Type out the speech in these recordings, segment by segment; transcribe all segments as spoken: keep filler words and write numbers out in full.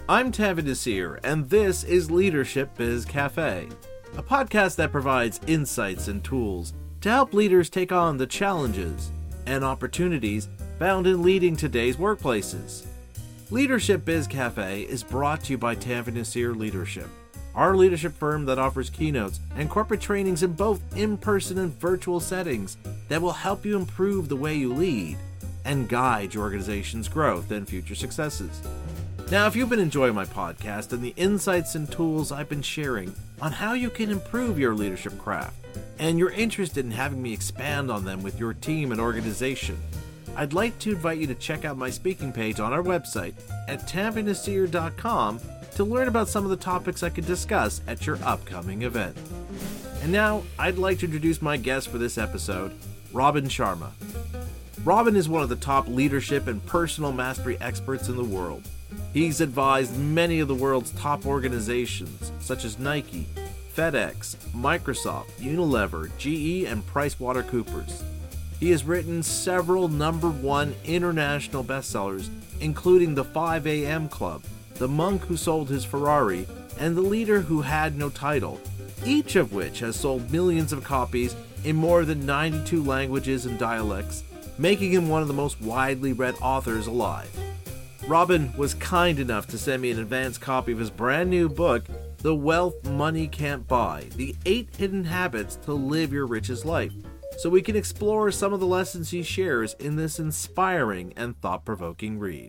I'm Tavid Nasir, and this is Leadership Biz Cafe, a podcast that provides insights and tools to help leaders take on the challenges and opportunities found in leading today's workplaces. Leadership Biz Cafe is brought to you by Tavid Nasir Leadership, our leadership firm that offers keynotes and corporate trainings in both in-person and virtual settings that will help you improve the way you lead and guide your organization's growth and future successes. Now, if you've been enjoying my podcast and the insights and tools I've been sharing on how you can improve your leadership craft, and you're interested in having me expand on them with your team and organization, I'd like to invite you to check out my speaking page on our website at tavid nasir dot com to learn about some of the topics I could discuss at your upcoming event. And now, I'd like to introduce my guest for this episode, Robin Sharma. Robin is one of the top leadership and personal mastery experts in the world. He's advised many of the world's top organizations, such as Nike, FedEx, Microsoft, Unilever, G E, and PricewaterhouseCoopers. He has written several number one international bestsellers, including The five a.m. Club, The Monk Who Sold His Ferrari, and The Leader Who Had No Title, each of which has sold millions of copies in more than ninety-two languages and dialects, making him one of the most widely read authors alive. Robin was kind enough to send me an advance copy of his brand new book, The Wealth Money Can't Buy, The Eight Hidden Habits to Live Your Richest Life, so we can explore some of the lessons he shares in this inspiring and thought-provoking read.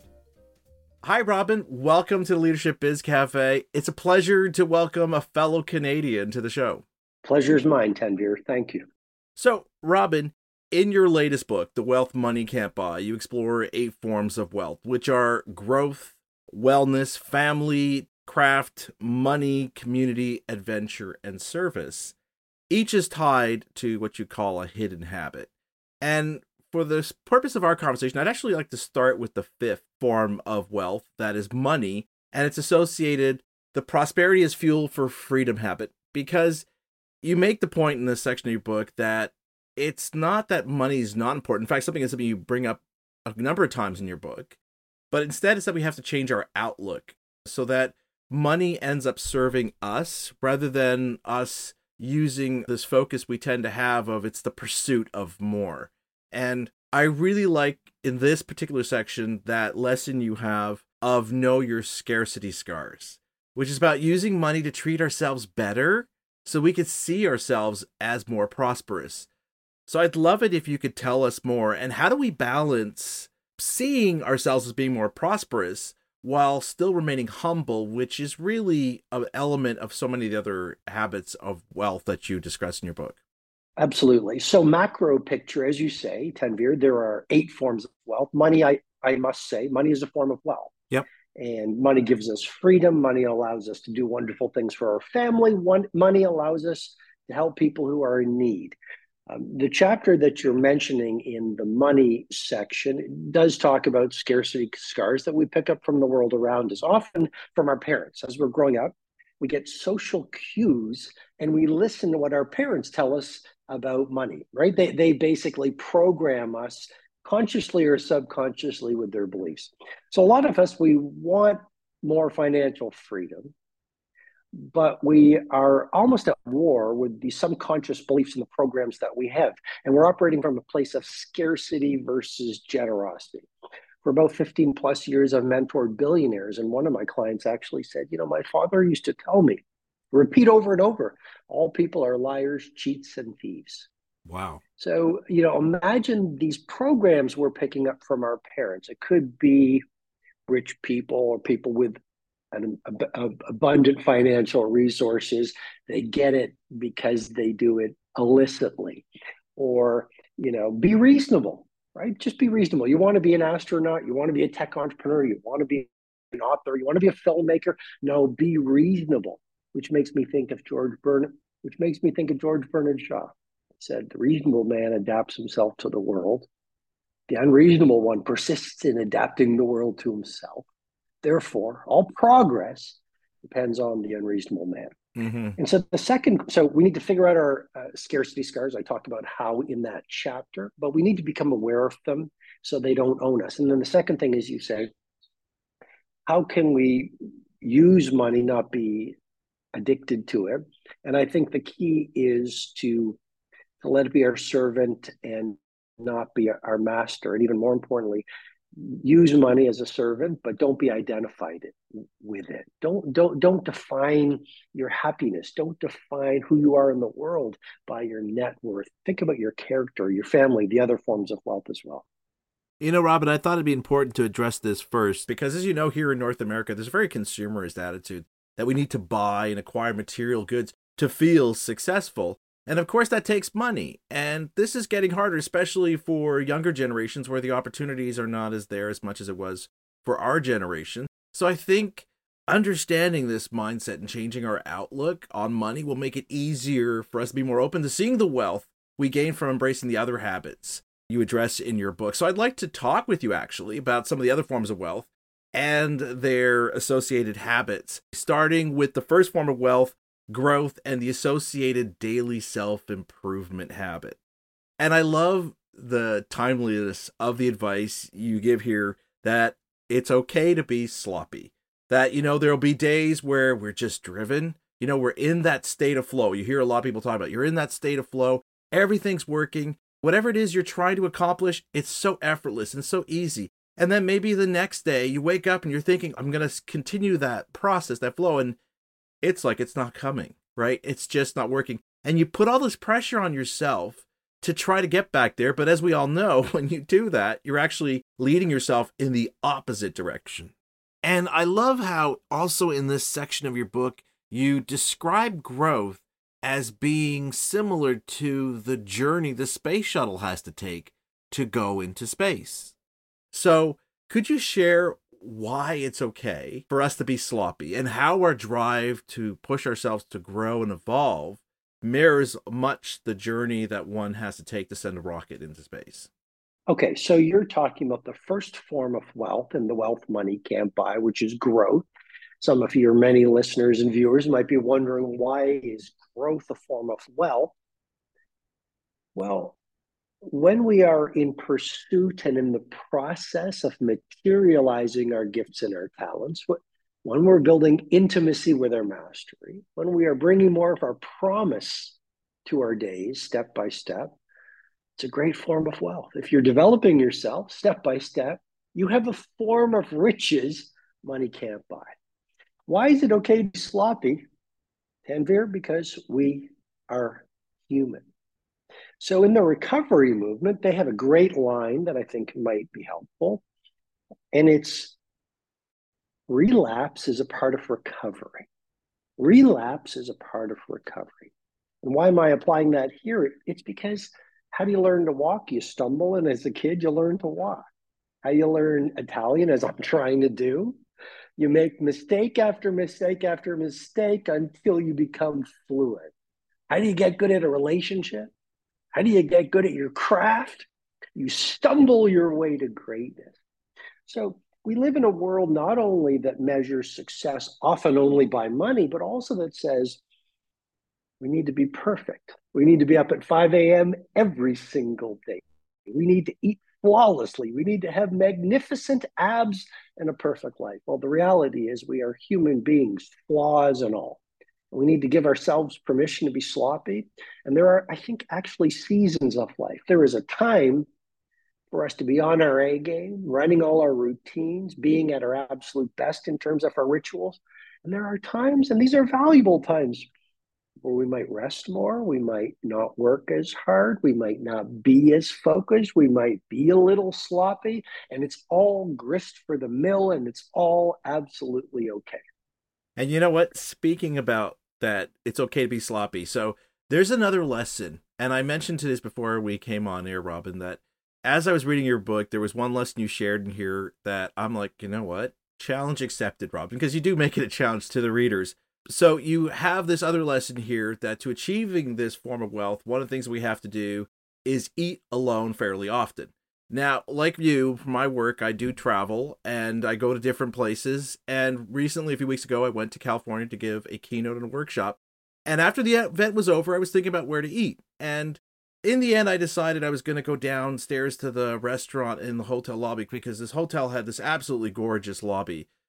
Hi, Robin. Welcome to the Leadership Biz Cafe. It's a pleasure to welcome a fellow Canadian to the show. Pleasure's mine, Tanvir. Thank you. So, Robin, in your latest book, The Wealth Money Can't Buy, you explore eight forms of wealth, which are growth, wellness, family, craft, money, community, adventure, and service. Each is tied to what you call a hidden habit. And for the purpose of our conversation, I'd actually like to start with the fifth form of wealth, that is money, and it's associated, the prosperity is fuel for freedom habit, because you make the point in this section of your book that it's not that money is not important. In fact, something is something you bring up a number of times in your book, but instead it's that we have to change our outlook so that money ends up serving us rather than us using this focus we tend to have of it's the pursuit of more. And I really like in this particular section that lesson you have of know your scarcity scars, which is about using money to treat ourselves better so we could see ourselves as more prosperous. So I'd love it if you could tell us more. And how do we balance seeing ourselves as being more prosperous while still remaining humble, which is really an element of so many of the other habits of wealth that you discuss in your book? Absolutely. So macro picture, as you say, Tanvir, there are eight forms of wealth. Money, I, I must say, money is a form of wealth. Yep. And money gives us freedom. Money allows us to do wonderful things for our family. One, money allows us to help people who are in need. Um, the chapter that you're mentioning in the money section does talk about scarcity scars that we pick up from the world around us, often from our parents. As we're growing up, we get social cues and we listen to what our parents tell us about money, right? They, they basically program us consciously or subconsciously with their beliefs. So a lot of us, we want more financial freedom, but we are almost at war with the subconscious beliefs and the programs that we have. And we're operating from a place of scarcity versus generosity. For about fifteen plus years, I've mentored billionaires. And one of my clients actually said, you know, my father used to tell me, repeat over and over, all people are liars, cheats, and thieves. Wow. So, you know, imagine these programs we're picking up from our parents. It could be rich people or people with an ab- ab- abundant financial resources. They get it because they do it illicitly. Or, you know, be reasonable, right? Just be reasonable. You want to be an astronaut, you want to be a tech entrepreneur, you want to be an author, you want to be a filmmaker. No, be reasonable, which makes me think of George Bernard, which makes me think of George Bernard Shaw. He said, the reasonable man adapts himself to the world. The unreasonable one persists in adapting the world to himself. Therefore, all progress depends on the unreasonable man. Mm-hmm. And so the second, so we need to figure out our uh, scarcity scars. I talked about how in that chapter, but we need to become aware of them so they don't own us. And then the second thing is you say, how can we use money, not be addicted to it. And I think the key is to, to let it be our servant and not be our master. And even more importantly, use money as a servant, but don't be identified with it. Don't don't don't define your happiness. Don't define who you are in the world by your net worth. Think about your character, your family, the other forms of wealth as well. You know, Robin, I thought it'd be important to address this first because, as you know, here in North America, there's a very consumerist attitude that we need to buy and acquire material goods to feel successful. And of course, that takes money. And this is getting harder, especially for younger generations where the opportunities are not as there as much as it was for our generation. So I think understanding this mindset and changing our outlook on money will make it easier for us to be more open to seeing the wealth we gain from embracing the other habits you address in your book. So I'd like to talk with you actually about some of the other forms of wealth and their associated habits, starting with the first form of wealth, growth, and the associated daily self-improvement habit. And I love the timeliness of the advice you give here that it's okay to be sloppy, that, you know, there'll be days where we're just driven, you know, we're in that state of flow. You hear a lot of people talk about, you're in that state of flow, everything's working. Whatever it is you're trying to accomplish, it's so effortless and so easy. And then maybe the next day you wake up and you're thinking, I'm going to continue that process, that flow. And it's like it's not coming, right? It's just not working. And you put all this pressure on yourself to try to get back there. But as we all know, when you do that, you're actually leading yourself in the opposite direction. And I love how also in this section of your book, you describe growth as being similar to the journey the space shuttle has to take to go into space. So could you share why it's okay for us to be sloppy and how our drive to push ourselves to grow and evolve mirrors much the journey that one has to take to send a rocket into space? Okay, so you're talking about the first form of wealth and the wealth money can't buy, which is growth. Some of your many listeners and viewers might be wondering, why is growth a form of wealth? Well, when we are in pursuit and in the process of materializing our gifts and our talents, when we're building intimacy with our mastery, when we are bringing more of our promise to our days step by step, it's a great form of wealth. If you're developing yourself step by step, you have a form of riches money can't buy. Why is it okay to be sloppy, Tanvir? Because we are human. So in the recovery movement, they have a great line that I think might be helpful. And it's relapse is a part of recovery. Relapse is a part of recovery. And why am I applying that here? It's because how do you learn to walk? You stumble, and as a kid, you learn to walk. How you learn Italian, as I'm trying to do? You make mistake after mistake after mistake until you become fluent. How do you get good at a relationship? How do you get good at your craft? You stumble your way to greatness. So we live in a world not only that measures success often only by money, but also that says we need to be perfect. We need to be up at five a.m. every single day. We need to eat flawlessly. We need to have magnificent abs and a perfect life. Well, the reality is we are human beings, flaws and all. We need to give ourselves permission to be sloppy. And there are, I think, actually seasons of life. There is a time for us to be on our A game, running all our routines, being at our absolute best in terms of our rituals. And there are times, and these are valuable times, where we might rest more, we might not work as hard, we might not be as focused, we might be a little sloppy, and it's all grist for the mill, and it's all absolutely okay. And you know what? Speaking about that, it's okay to be sloppy. So there's another lesson, and I mentioned to this before we came on air, Robin, that as I was reading your book, there was one lesson you shared in here that I'm like, you know what? Challenge accepted, Robin, because you do make it a challenge to the readers. So you have this other lesson here that to achieving this form of wealth, one of the things we have to do is eat alone fairly often. Now, like you, for my work, I do travel and I go to different places. And recently, a few weeks ago, I went to California to give a keynote and a workshop. And after the event was over, I was thinking about where to eat. And in the end, I decided I was going to go downstairs to the restaurant in the hotel lobby because this hotel had this absolutely gorgeous lobby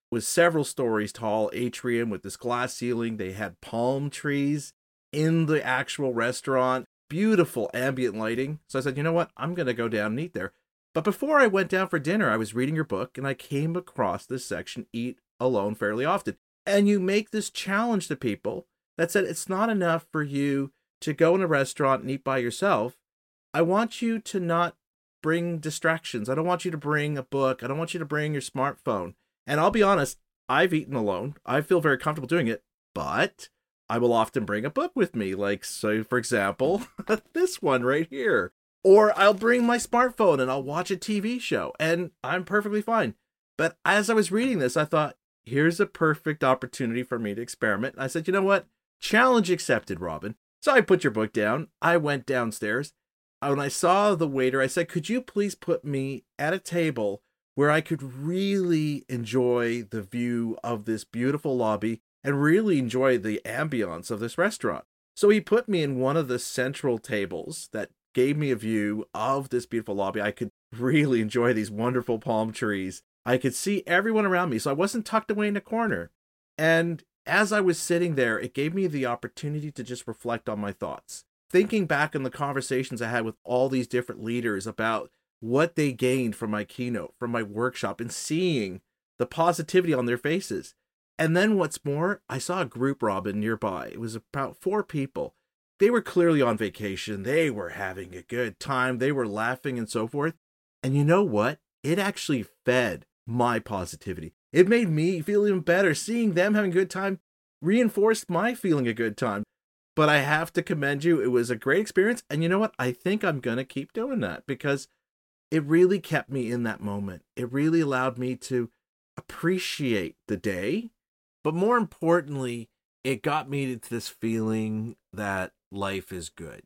was several stories tall atrium with this glass ceiling. They had palm trees in the actual restaurant, beautiful ambient lighting. So I said, you know what? I'm going to go down and eat there. But before I went down for dinner, I was reading your book and I came across this section, Eat Alone Fairly Often. And you make this challenge to people that said it's not enough for you to go in a restaurant and eat by yourself. I want you to not bring distractions. I don't want you to bring a book. I don't want you to bring your smartphone. And I'll be honest, I've eaten alone. I feel very comfortable doing it, but I will often bring a book with me. Like, so for example, this one right here. Or I'll bring my smartphone and I'll watch a T V show and I'm perfectly fine. But as I was reading this, I thought, here's a perfect opportunity for me to experiment. And I said, you know what? Challenge accepted, Robin. So I put your book down. I went downstairs. When I saw the waiter, I said, could you please put me at a table where I could really enjoy the view of this beautiful lobby and really enjoy the ambiance of this restaurant? So he put me in one of the central tables that gave me a view of this beautiful lobby. I could really enjoy these wonderful palm trees. I could see everyone around me, so I wasn't tucked away in a corner. And as I was sitting there, it gave me the opportunity to just reflect on my thoughts. Thinking back on the conversations I had with all these different leaders about what they gained from my keynote, from my workshop, and seeing the positivity on their faces. And then what's more, I saw a group, Robin, nearby. It was about four people. They were clearly on vacation. They were having a good time. They were laughing and so forth. And you know what? It actually fed my positivity. It made me feel even better. Seeing them having a good time reinforced my feeling a good time. But I have to commend you. It was a great experience. And you know what? I think I'm going to keep doing that because it really kept me in that moment. It really allowed me to appreciate the day. But more importantly, it got me to this feeling that life is good.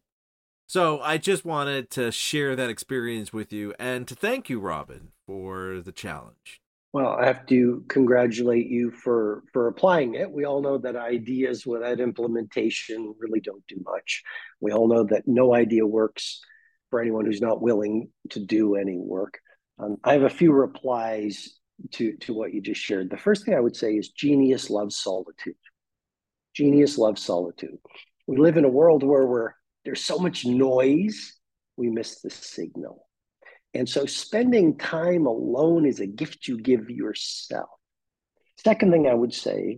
So I just wanted to share that experience with you and to thank you, Robin, for the challenge. Well, I have to congratulate you for, for applying it. We all know that ideas without implementation really don't do much. We all know that no idea works for anyone who's not willing to do any work. Um, I have a few replies to, to what you just shared. The first thing I would say is genius loves solitude. Genius loves solitude. We live in a world where we're, there's so much noise, we miss the signal. And so spending time alone is a gift you give yourself. Second thing I would say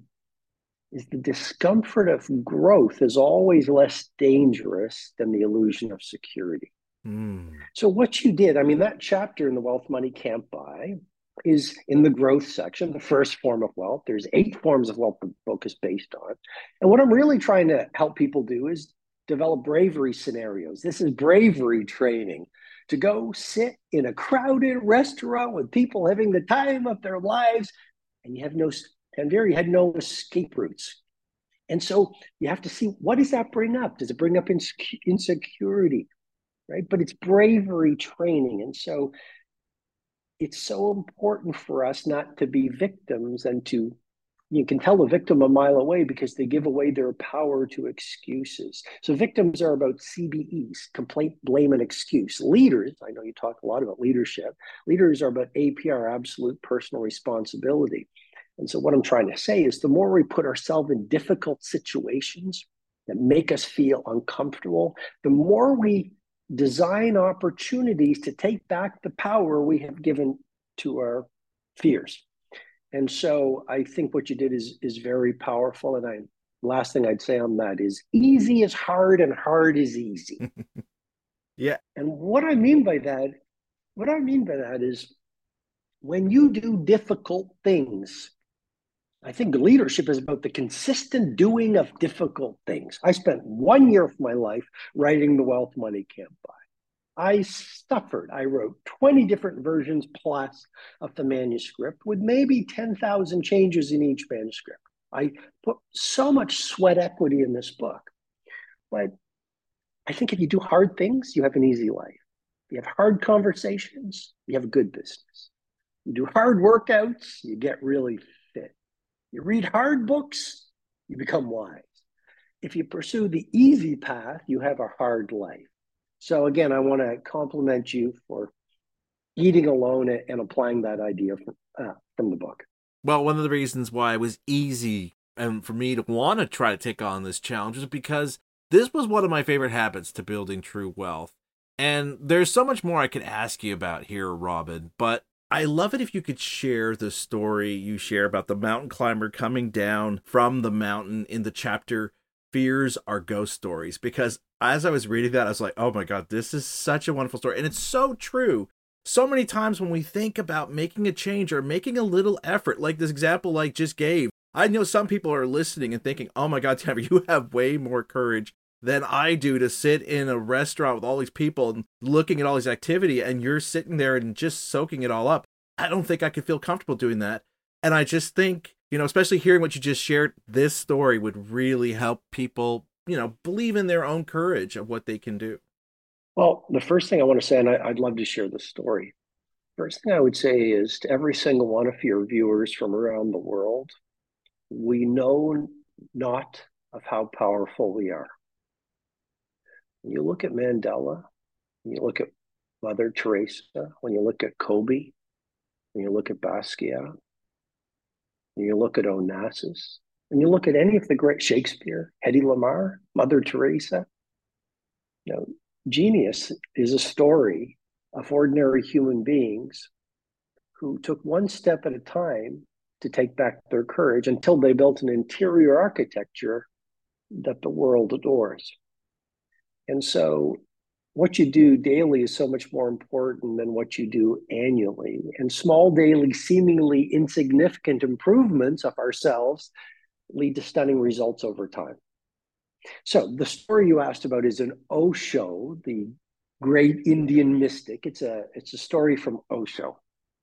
is the discomfort of growth is always less dangerous than the illusion of security. Mm. So what you did, I mean, that chapter in The Wealth Money Can't Buy is in the growth section, the first form of wealth. There's eight forms of wealth the book is based on. And what I'm really trying to help people do is develop bravery scenarios. This is bravery training to go sit in a crowded restaurant with people having the time of their lives, and you have no, Tanvir had no escape routes. And so you have to see, what does that bring up? Does it bring up insecurity, right? But it's bravery training. And so it's so important for us not to be victims and to, you can tell a victim a mile away because they give away their power to excuses. So victims are about C B Es, complaint, blame, and excuse. Leaders, I know you talk a lot about leadership. Leaders are about A P R, absolute personal responsibility. And so what I'm trying to say is the more we put ourselves in difficult situations that make us feel uncomfortable, the more we design opportunities to take back the power we have given to our fears. And so I think what you did is, is very powerful. And I, last thing I'd say on that is easy is hard and hard is easy. Yeah. And what I mean by that, what I mean by that is when you do difficult things, I think leadership is about the consistent doing of difficult things. I spent one year of my life writing The Wealth Money Can't Buy. I suffered. I wrote twenty different versions plus of the manuscript with maybe ten thousand changes in each manuscript. I put so much sweat equity in this book. But I think if you do hard things, you have an easy life. If you have hard conversations, you have a good business. You do hard workouts, you get really fit. You read hard books, you become wise. If you pursue the easy path, you have a hard life. So again, I want to compliment you for eating alone and applying that idea from, uh, from the book. Well, one of the reasons why it was easy and for me to want to try to take on this challenge is because this was one of my favorite habits to building true wealth. And there's so much more I could ask you about here, Robin, but I love it if you could share the story you share about the mountain climber coming down from the mountain in the chapter Fears Are Ghost Stories, because as I was reading that, I was like, oh my God, this is such a wonderful story. And it's so true. So many times when we think about making a change or making a little effort, like this example I just gave, I know some people are listening and thinking, oh my God, Tanner, you have way more courage than I do to sit in a restaurant with all these people and looking at all these activity, and you're sitting there and just soaking it all up. I don't think I could feel comfortable doing that. And I just think, you know, especially hearing what you just shared, this story would really help people, you know, believe in their own courage of what they can do. Well, the first thing I want to say, and I, I'd love to share this story. First thing I would say is to every single one of your viewers from around the world, we know not of how powerful we are. When you look at Mandela, when you look at Mother Teresa, when you look at Kobe, when you look at Basquiat, when you look at Onassis, when you look at any of the great Shakespeare, Hedy Lamarr, Mother Teresa, you know, genius is a story of ordinary human beings who took one step at a time to take back their courage until they built an interior architecture that the world adores. And so what you do daily is so much more important than what you do annually. And small daily, seemingly insignificant improvements of ourselves lead to stunning results over time. So the story you asked about is an Osho, the great Indian mystic. It's a, it's a story from Osho.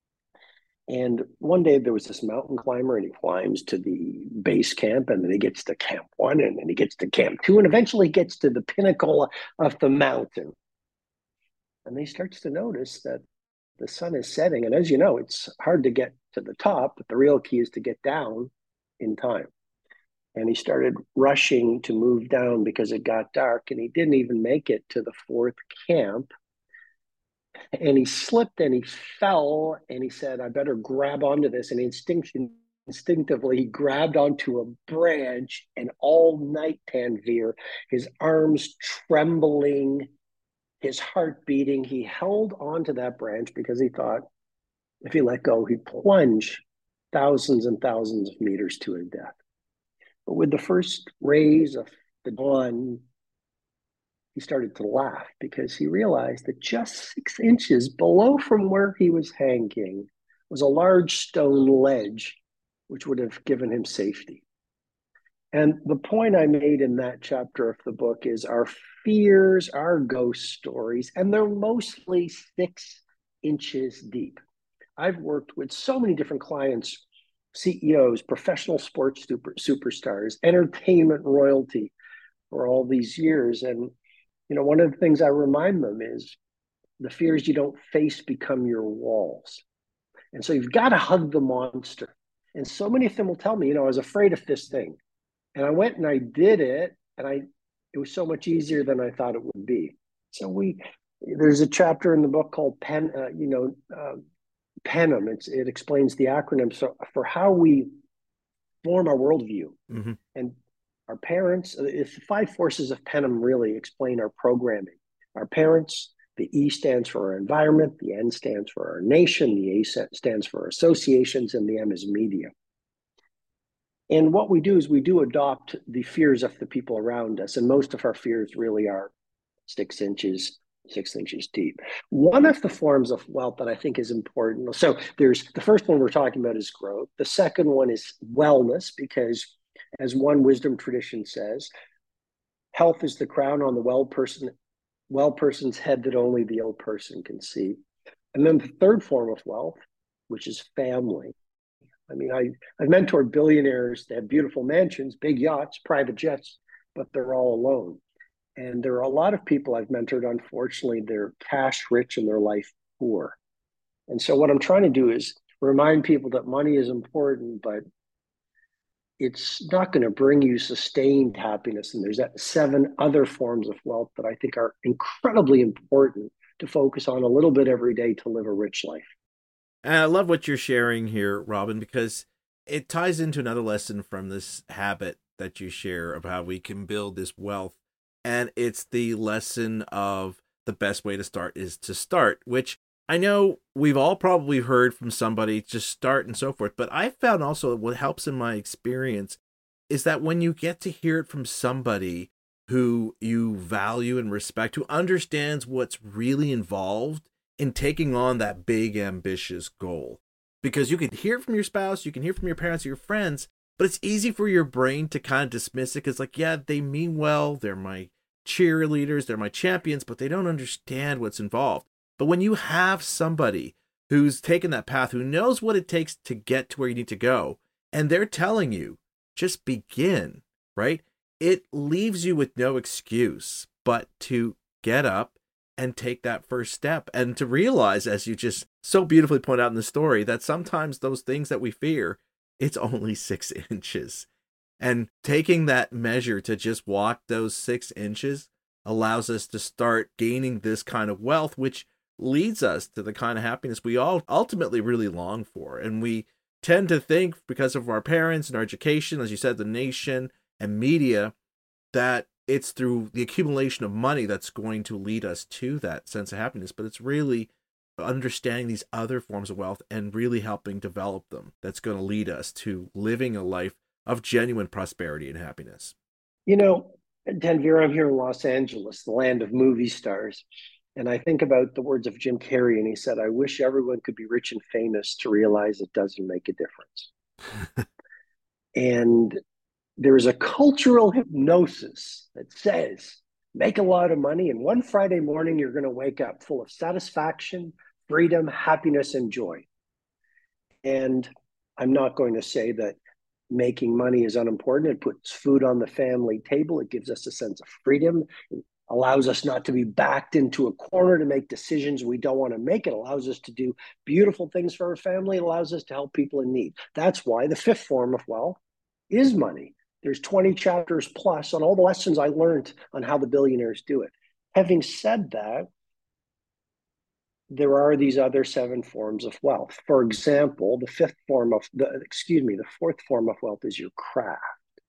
And one day there was this mountain climber, and he climbs to the base camp, and then he gets to camp one, and then he gets to camp two, and eventually gets to the pinnacle of the mountain. And he starts to notice that the sun is setting. And as you know, it's hard to get to the top, but the real key is to get down in time. And he started rushing to move down because it got dark, and he didn't even make it to the fourth camp. And he slipped and he fell, and he said, I better grab onto this. And instinct- instinctively, he grabbed onto a branch, and all night, Tanvir, his arms trembling, his heart beating, he held onto that branch because he thought if he let go, he'd plunge thousands and thousands of meters to his death. But with the first rays of the dawn, he started to laugh because he realized that just six inches below from where he was hanging was a large stone ledge, which would have given him safety. And the point I made in that chapter of the book is our fears are ghost stories, and they're mostly six inches deep. I've worked with so many different clients, C E Os, professional sports super, superstars, entertainment royalty for all these years. And you know, one of the things I remind them is the fears you don't face become your walls. And so you've got to hug the monster. And so many of them will tell me, you know, I was afraid of this thing. And I went and I did it, and I it was so much easier than I thought it would be. So we there's a chapter in the book called Pen, uh, you know, uh, PENM. It's, it explains the acronym so for how we form our worldview. Mm-hmm. And our parents, if the five forces of PENM really explain our programming. Our parents, the E stands for our environment, the N stands for our nation, the A stands for our associations, and the M is media. And what we do is we do adopt the fears of the people around us. And most of our fears really are six inches, six inches deep. One of the forms of wealth that I think is important. So there's the first one we're talking about is growth. The second one is wellness, because as one wisdom tradition says, health is the crown on the well person, well person's head that only the ill person can see. And then the third form of wealth, which is family. I mean, I, I've mentored billionaires. They have beautiful mansions, big yachts, private jets, but they're all alone. And there are a lot of people I've mentored, unfortunately, they're cash rich and their life poor. And so what I'm trying to do is remind people that money is important, but it's not going to bring you sustained happiness. And there's that seven other forms of wealth that I think are incredibly important to focus on a little bit every day to live a rich life. And I love what you're sharing here, Robin, because it ties into another lesson from this habit that you share of how we can build this wealth. And it's the lesson of the best way to start is to start, which I know we've all probably heard from somebody, just start and so forth. But I found also what helps in my experience is that when you get to hear it from somebody who you value and respect, who understands what's really involved in taking on that big, ambitious goal. Because you can hear it from your spouse, you can hear from your parents, or your friends, but it's easy for your brain to kind of dismiss it because, like, yeah, they mean well, they're my cheerleaders, they're my champions, but they don't understand what's involved. But when you have somebody who's taken that path, who knows what it takes to get to where you need to go, and they're telling you, just begin, right? It leaves you with no excuse but to get up and take that first step and to realize, as you just so beautifully point out in the story, that sometimes those things that we fear, it's only six inches. And taking that measure to just walk those six inches allows us to start gaining this kind of wealth, which leads us to the kind of happiness we all ultimately really long for. And we tend to think, because of our parents and our education, as you said, the nation and media, that it's through the accumulation of money that's going to lead us to that sense of happiness. But it's really understanding these other forms of wealth and really helping develop them that's going to lead us to living a life of genuine prosperity and happiness. You know, Tanvir, I'm here in Los Angeles, the land of movie stars. And I think about the words of Jim Carrey, and he said, I wish everyone could be rich and famous to realize it doesn't make a difference. And there is a cultural hypnosis that says, make a lot of money, and one Friday morning, you're going to wake up full of satisfaction, freedom, happiness, and joy. And I'm not going to say that making money is unimportant. It puts food on the family table. It gives us a sense of freedom. It allows us not to be backed into a corner to make decisions we don't want to make. It allows us to do beautiful things for our family. It allows us to help people in need. That's why the fifth form of wealth is money. There's twenty chapters plus on all the lessons I learned on how the billionaires do it. Having said that, there are these other seven forms of wealth. For example, the fifth form of the, excuse me, the fourth form of wealth is your craft.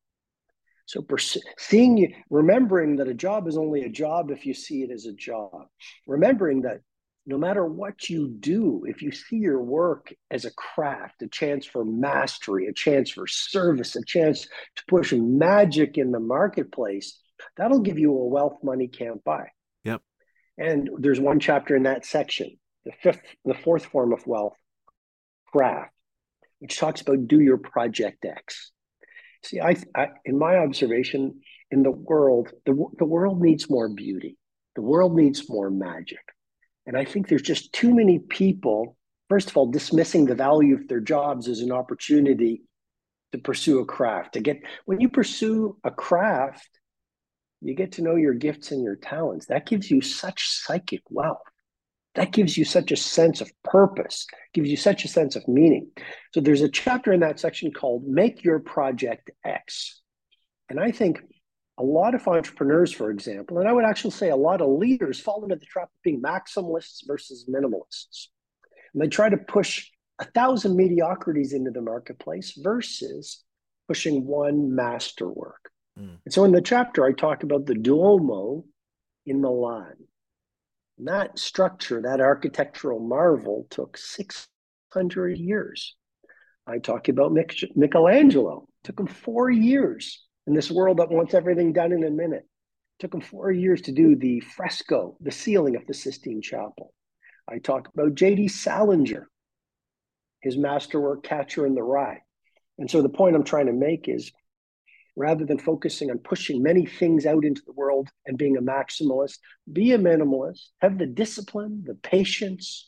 So seeing you, remembering that a job is only a job if you see it as a job. Remembering that no matter what you do, if you see your work as a craft, a chance for mastery, a chance for service, a chance to push magic in the marketplace, that'll give you a wealth money can't buy. Yep. And there's one chapter in that section, the fifth, the fourth form of wealth, craft, which talks about do your project X. See, I, I in my observation, in the world, the, the world needs more beauty. The world needs more magic. And I think there's just too many people, first of all, dismissing the value of their jobs as an opportunity to pursue a craft. To get, when you pursue a craft, you get to know your gifts and your talents. That gives you such psychic wealth. That gives you such a sense of purpose, gives you such a sense of meaning. So there's a chapter in that section called Make Your Project X. And I think a lot of entrepreneurs, for example, and I would actually say a lot of leaders fall into the trap of being maximalists versus minimalists. And they try to push a thousand mediocrities into the marketplace versus pushing one masterwork. Mm. And so in the chapter, I talk about the Duomo in Milan. And that structure, that architectural marvel, took six hundred years. I talk about Mich- Michelangelo. It took him four years in this world that wants everything done in a minute. It took him four years to do the fresco, the ceiling of the Sistine Chapel. I talk about J D Salinger, his masterwork, Catcher in the Rye. And so the point I'm trying to make is, rather than focusing on pushing many things out into the world and being a maximalist, be a minimalist, have the discipline, the patience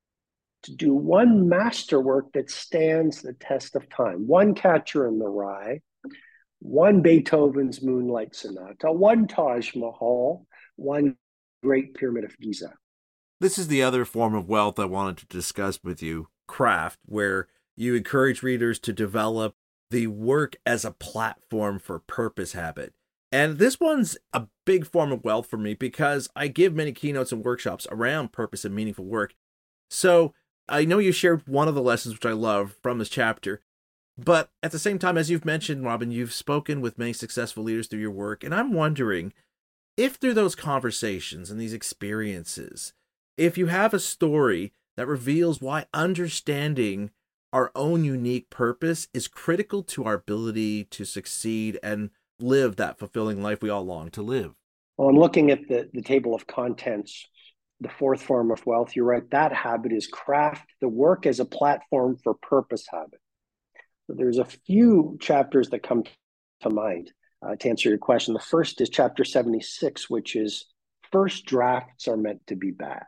to do one masterwork that stands the test of time. One Catcher in the Rye, one Beethoven's Moonlight Sonata, one Taj Mahal, one Great Pyramid of Giza. This is the other form of wealth I wanted to discuss with you, craft, where you encourage readers to develop the work as a platform for purpose habit. And this one's a big form of wealth for me because I give many keynotes and workshops around purpose and meaningful work. So I know you shared one of the lessons, which I love, from this chapter. But at the same time, as you've mentioned, Robin, you've spoken with many successful leaders through your work. And I'm wondering if through those conversations and these experiences, if you have a story that reveals why understanding our own unique purpose is critical to our ability to succeed and live that fulfilling life we all long to live. Well, I'm looking at the, the table of contents, the fourth form of wealth. You're right. That habit is craft the work as a platform for purpose habit. So there's a few chapters that come to mind uh, to answer your question. The first is chapter seventy-six, which is first drafts are meant to be bad.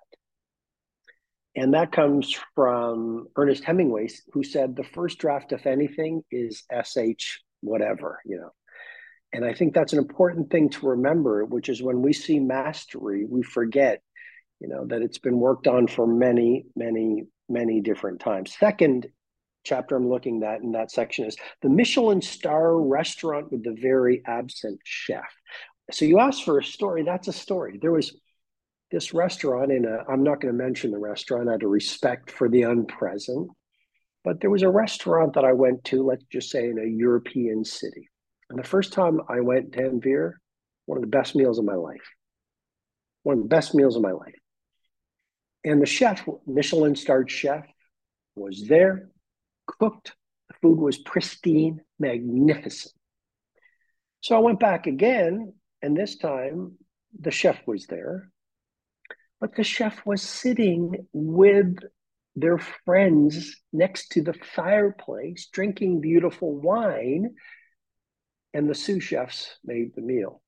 And that comes from Ernest Hemingway, who said the first draft, if anything, is S H whatever, you know. And I think that's an important thing to remember, which is when we see mastery, we forget, you know, that it's been worked on for many, many, many different times. Second chapter I'm looking at in that section is the Michelin star restaurant with the very absent chef. So you asked for a story, that's a story. There was this restaurant in a, I'm not going to mention the restaurant out of respect for the unpresent, but there was a restaurant that I went to, let's just say in a European city. And the first time I went to Envir, one of the best meals of my life. One of the best meals of my life. And the chef, Michelin starred chef, was there, cooked. The food was pristine, magnificent. So I went back again, and this time the chef was there. But the chef was sitting with their friends next to the fireplace, drinking beautiful wine, and the sous chefs made the meal.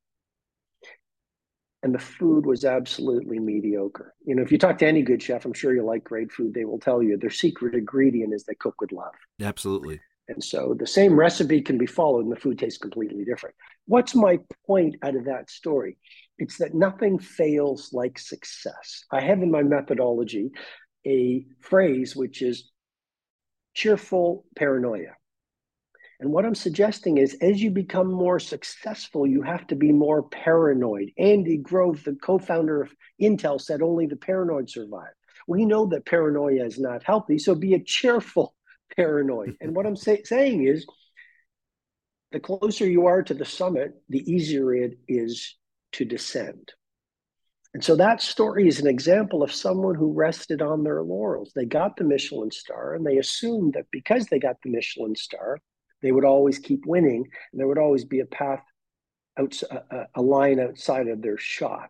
And the food was absolutely mediocre. You know, if you talk to any good chef, I'm sure you like great food, they will tell you their secret ingredient is they cook with love. Absolutely. And so the same recipe can be followed and the food tastes completely different. What's my point out of that story? It's that nothing fails like success. I have in my methodology a phrase which is cheerful paranoia. And what I'm suggesting is as you become more successful, you have to be more paranoid. Andy Grove, the co-founder of Intel, said only the paranoid survive. We know that paranoia is not healthy, so be a cheerful paranoid. And what I'm say- saying is the closer you are to the summit, the easier it is to descend. And so that story is an example of someone who rested on their laurels. They got the Michelin star and they assumed that because they got the Michelin star, they would always keep winning and there would always be a path, out, a, a line outside of their shot.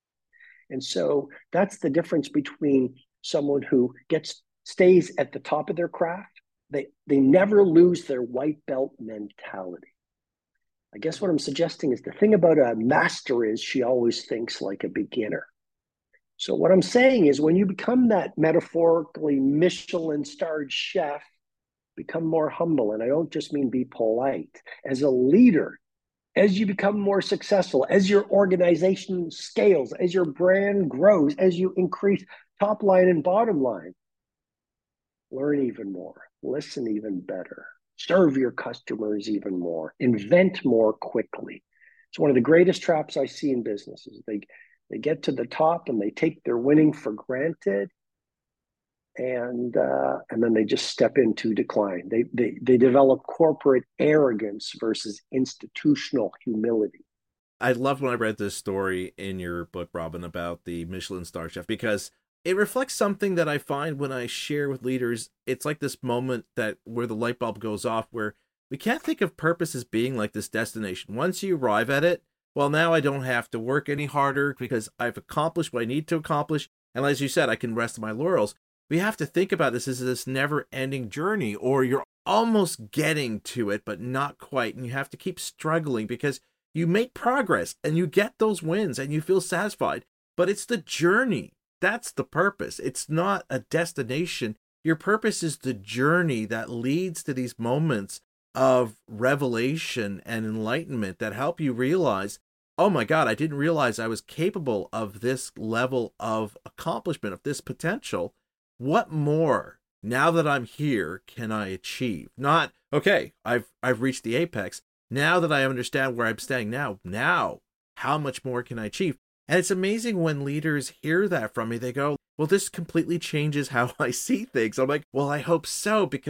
And so that's the difference between someone who gets stays at the top of their craft. They, they never lose their white belt mentality. I guess what I'm suggesting is the thing about a master is she always thinks like a beginner. So what I'm saying is when you become that metaphorically Michelin-starred chef, become more humble. And I don't just mean be polite. As a leader, as you become more successful, as your organization scales, as your brand grows, as you increase top line and bottom line, learn even more, listen even better, serve your customers even more, invent more quickly. It's one of the greatest traps I see in businesses. They, they get to the top and they take their winning for granted, and uh, and then they just step into decline. They, they, they develop corporate arrogance versus institutional humility. I loved when I read this story in your book, Robin, about the Michelin star chef, because it reflects something that I find when I share with leaders. It's like this moment that where the light bulb goes off, where we can't think of purpose as being like this destination. Once you arrive at it, well, now I don't have to work any harder because I've accomplished what I need to accomplish. And as you said, I can rest on my laurels. We have to think about this as this never-ending journey, or you're almost getting to it, but not quite. And you have to keep struggling because you make progress and you get those wins and you feel satisfied. But it's the journey. That's the purpose. It's not a destination. Your purpose is the journey that leads to these moments of revelation and enlightenment that help you realize, oh my God, I didn't realize I was capable of this level of accomplishment, of this potential. What more, now that I'm here, can I achieve? Not, okay, I've I've reached the apex. Now that I understand where I'm standing now, now, how much more can I achieve? And it's amazing when leaders hear that from me. They go, well, this completely changes how I see things. I'm like, well, I hope so, because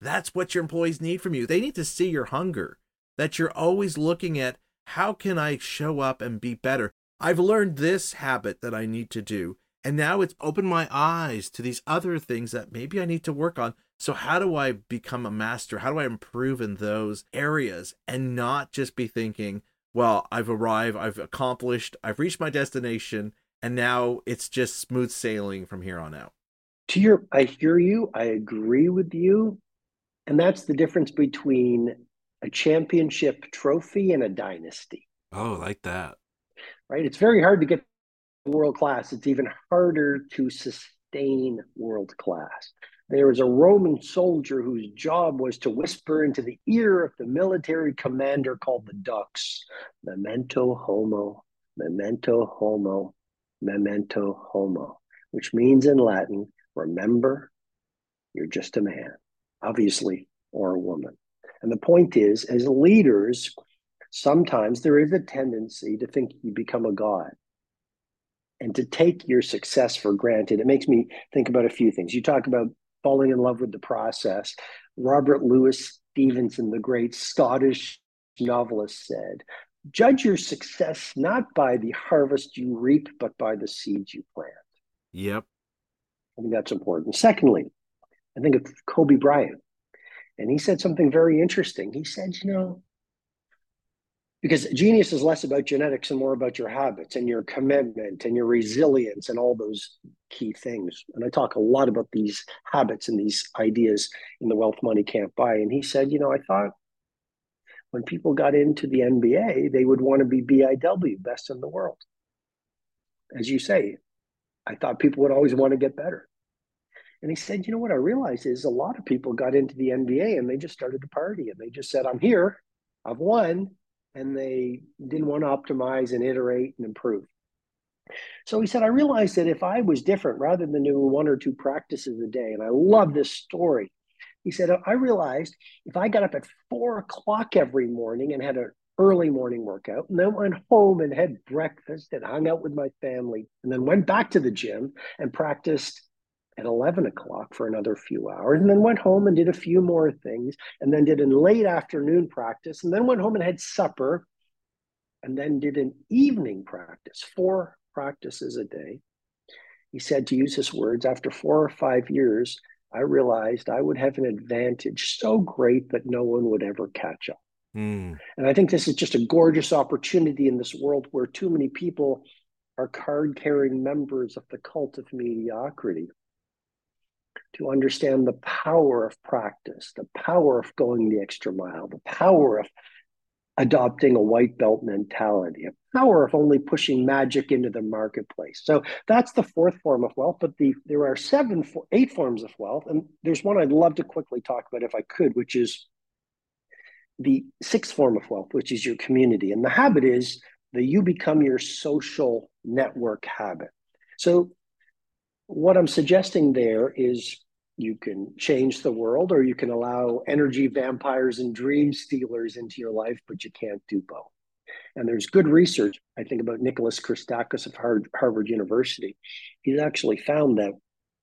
That's what your employees need from you. They need to see your hunger, that you're always looking at, how can I show up and be better? I've learned this habit that I need to do, and now it's opened my eyes to these other things that maybe I need to work on. So how do I become a master? How do I improve in those areas and not just be thinking, well, I've arrived, I've accomplished, I've reached my destination, and now it's just smooth sailing from here on out. To your, I hear you. I agree with you. And that's the difference between a championship trophy and a dynasty. Oh, like that. Right? It's very hard to get world class. It's even harder to sustain world class. There was a Roman soldier whose job was to whisper into the ear of the military commander called the Dux, memento homo, memento homo, memento homo, which means in Latin, remember, you're just a man, obviously, or a woman. And the point is, as leaders, sometimes there is a tendency to think you become a god and to take your success for granted. It makes me think about a few things. You talk about falling in love with the process. Robert Louis Stevenson, the great Scottish novelist, said, judge your success not by the harvest you reap, but by the seeds you plant. Yep. I think that's important. Secondly, I think of Kobe Bryant, and he said something very interesting. He said, you know, because genius is less about genetics and more about your habits and your commitment and your resilience and all those key things. And I talk a lot about these habits and these ideas in The Wealth Money Can't Buy. And he said, you know, I thought when people got into the N B A, they would want to be B I W, best in the world. As you say, I thought people would always want to get better. And he said, you know, what I realized is a lot of people got into the N B A and they just started to party and they just said, I'm here, I've won. And they didn't want to optimize and iterate and improve. So he said, I realized that if I was different, rather than doing one or two practices a day, and I love this story. He said, I realized if I got up at four o'clock every morning and had an early morning workout, and then went home and had breakfast and hung out with my family, and then went back to the gym and practiced at eleven o'clock for another few hours, and then went home and did a few more things, and then did a late afternoon practice, and then went home and had supper, and then did an evening practice, four practices a day. He said, to use his words, after four or five years, I realized I would have an advantage so great that no one would ever catch up. Mm. And I think this is just a gorgeous opportunity in this world where too many people are card-carrying members of the cult of mediocrity, to understand the power of practice, the power of going the extra mile, the power of adopting a white belt mentality, a power of only pushing magic into the marketplace. So that's the fourth form of wealth, but the, there are seven, eight forms of wealth. And there's one I'd love to quickly talk about if I could, which is the sixth form of wealth, which is your community. And the habit is that you become your social network habit. So what I'm suggesting there is you can change the world, or you can allow energy vampires and dream stealers into your life, but you can't do both. And there's good research, I think, about Nicholas Christakis of Harvard University. He's actually found that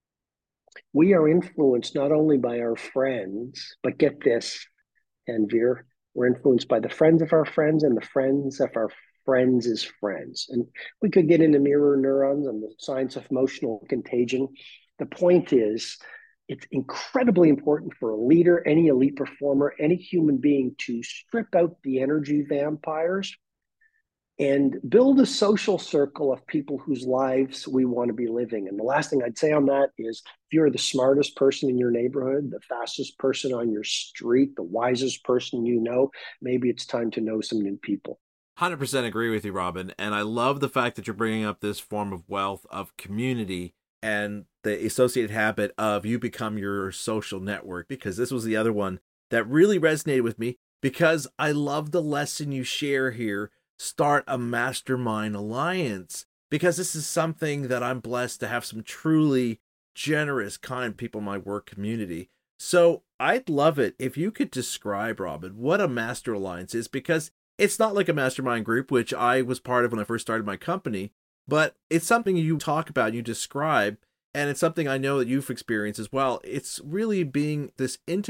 we are influenced not only by our friends, but get this, Tanvir, we're influenced by the friends of our friends and the friends of our friends is friends. And we could get into mirror neurons and the science of emotional contagion. The point is, it's incredibly important for a leader, any elite performer, any human being to strip out the energy vampires and build a social circle of people whose lives we want to be living. And the last thing I'd say on that is, if you're the smartest person in your neighborhood, the fastest person on your street, the wisest person you know, maybe it's time to know some new people. one hundred percent agree with you, Robin. And I love the fact that you're bringing up this form of wealth of community and the associated habit of you become your social network, because this was the other one that really resonated with me, because I love the lesson you share here. Start a mastermind alliance, because this is something that I'm blessed to have some truly generous, kind people in my work community. So I'd love it if you could describe, Robin, what a master alliance is, because it's not like a mastermind group, which I was part of when I first started my company, but it's something you talk about, you describe, and it's something I know that you've experienced as well. It's really being this intimate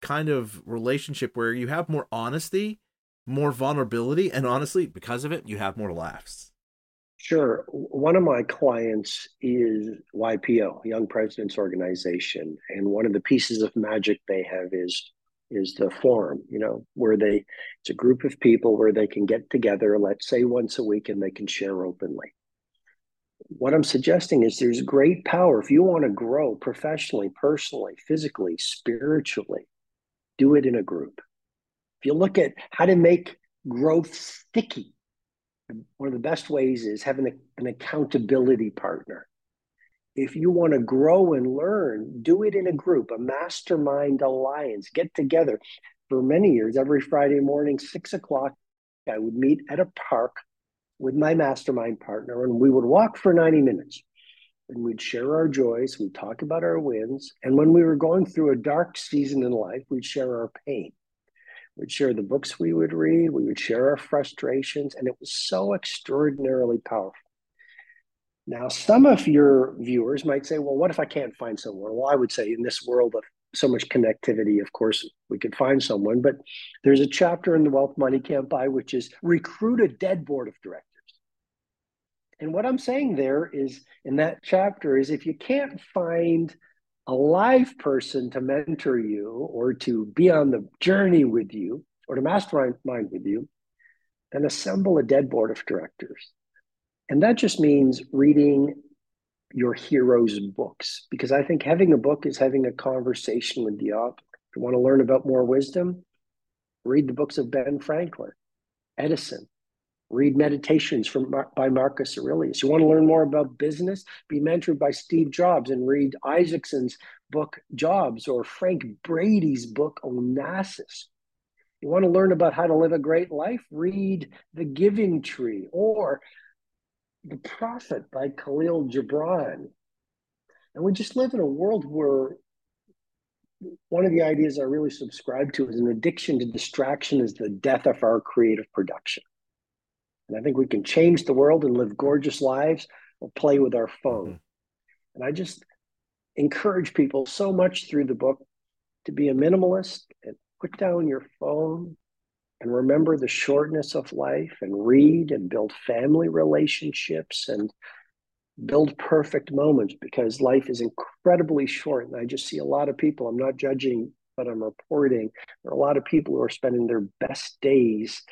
kind of relationship where you have more honesty, more vulnerability, and honestly, because of it, you have more laughs. Sure. One of my clients is Y P O, Young Presidents Organization, and one of the pieces of magic they have is is the forum, you know, where they it's a group of people where they can get together, let's say once a week, and they can share openly. What I'm suggesting is there's great power if you want to grow professionally, personally, physically, spiritually, do it in a group. If you look at how to make growth sticky, one of the best ways is having a, an accountability partner. If you want to grow and learn, do it in a group, a mastermind alliance. Get together. For many years, every Friday morning, six o'clock, I would meet at a park with my mastermind partner, and we would walk for ninety minutes. And we'd share our joys, we'd talk about our wins. And when we were going through a dark season in life, we'd share our pain. We'd share the books we would read, we would share our frustrations, and it was so extraordinarily powerful. Now, some of your viewers might say, well, what if I can't find someone? Well, I would say in this world of so much connectivity, of course, we could find someone, but there's a chapter in The Wealth Money Can't Buy, which is recruit a dead board of directors. And what I'm saying there is in that chapter is if you can't find a live person to mentor you or to be on the journey with you or to mastermind with you, then assemble a dead board of directors. And that just means reading your heroes' books, because I think having a book is having a conversation with the author. If you want to learn about more wisdom, read the books of Ben Franklin, Edison. Read Meditations from by Marcus Aurelius. You want to learn more about business? Be mentored by Steve Jobs and read Isaacson's book, Jobs, or Frank Brady's book, Onassis. You want to learn about how to live a great life? Read The Giving Tree or The Prophet by Khalil Gibran. And we just live in a world where one of the ideas I really subscribe to is an addiction to distraction is the death of our creative production. And I think we can change the world and live gorgeous lives or play with our phone. Mm-hmm. And I just encourage people so much through the book to be a minimalist and put down your phone and remember the shortness of life and read and build family relationships and build perfect moments, because life is incredibly short. And I just see a lot of people, I'm not judging, but I'm reporting, there are a lot of people who are spending their best days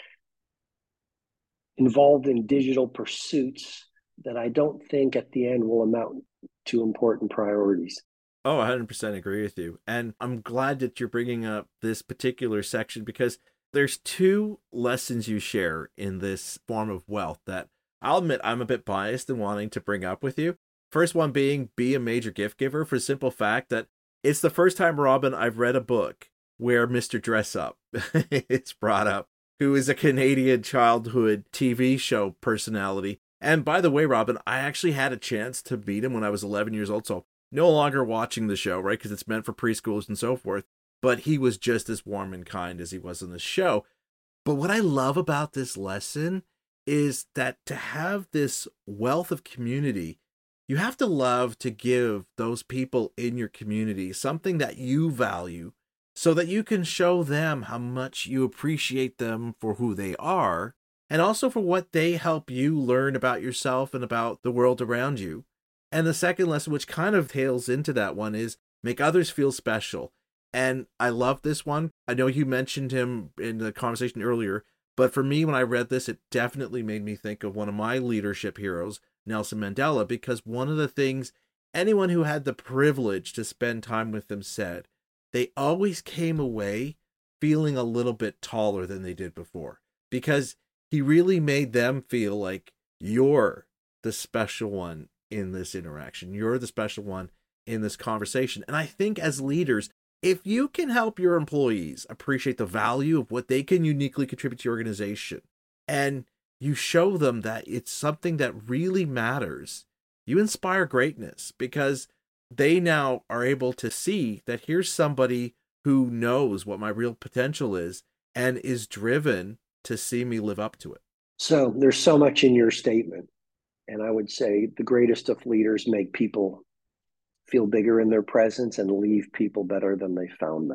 involved in digital pursuits that I don't think at the end will amount to important priorities. Oh, one hundred percent agree with you. And I'm glad that you're bringing up this particular section because there's two lessons you share in this form of wealth that I'll admit I'm a bit biased in wanting to bring up with you. First one being be a major gift giver, for the simple fact that it's the first time, Robin, I've read a book where Mister Dress Up it's brought up, who is a Canadian childhood T V show personality. And by the way, Robin, I actually had a chance to meet him when I was eleven years old, so no longer watching the show, right? Because it's meant for preschoolers and so forth. But he was just as warm and kind as he was in the show. But what I love about this lesson is that to have this wealth of community, you have to love to give those people in your community something that you value so that you can show them how much you appreciate them for who they are and also for what they help you learn about yourself and about the world around you. And the second lesson, which kind of tails into that one, is make others feel special. And I love this one. I know you mentioned him in the conversation earlier, but for me, when I read this, it definitely made me think of one of my leadership heroes, Nelson Mandela, because one of the things anyone who had the privilege to spend time with them said, they always came away feeling a little bit taller than they did before, because he really made them feel like you're the special one in this interaction. You're the special one in this conversation. And I think as leaders, if you can help your employees appreciate the value of what they can uniquely contribute to your organization, and you show them that it's something that really matters, you inspire greatness, because they now are able to see that here's somebody who knows what my real potential is and is driven to see me live up to it. So there's so much in your statement. And I would say the greatest of leaders make people feel bigger in their presence and leave people better than they found them.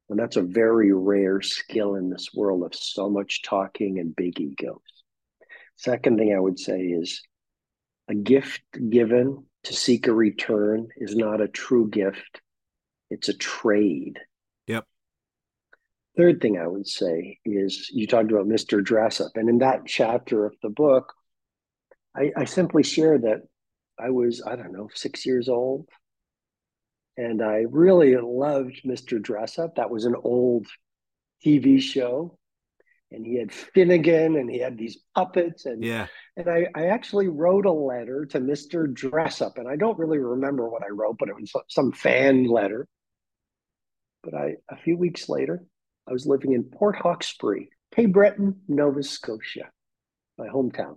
And that's a very rare skill in this world of so much talking and big egos. Second thing I would say is a gift given to seek a return is not a true gift, it's a trade. Yep. Third thing I would say is you talked about Mister Dressup. And in that chapter of the book, I, I simply share that I was, I don't know, six years old. And I really loved Mister Dressup. That was an old T V show. And he had Finnegan and he had these puppets. And, Yeah. and I, I actually wrote a letter to Mister Dressup. And I don't really remember what I wrote, but it was some fan letter. But I, a few weeks later, I was living in Port Hawkesbury, Cape Breton, Nova Scotia, my hometown.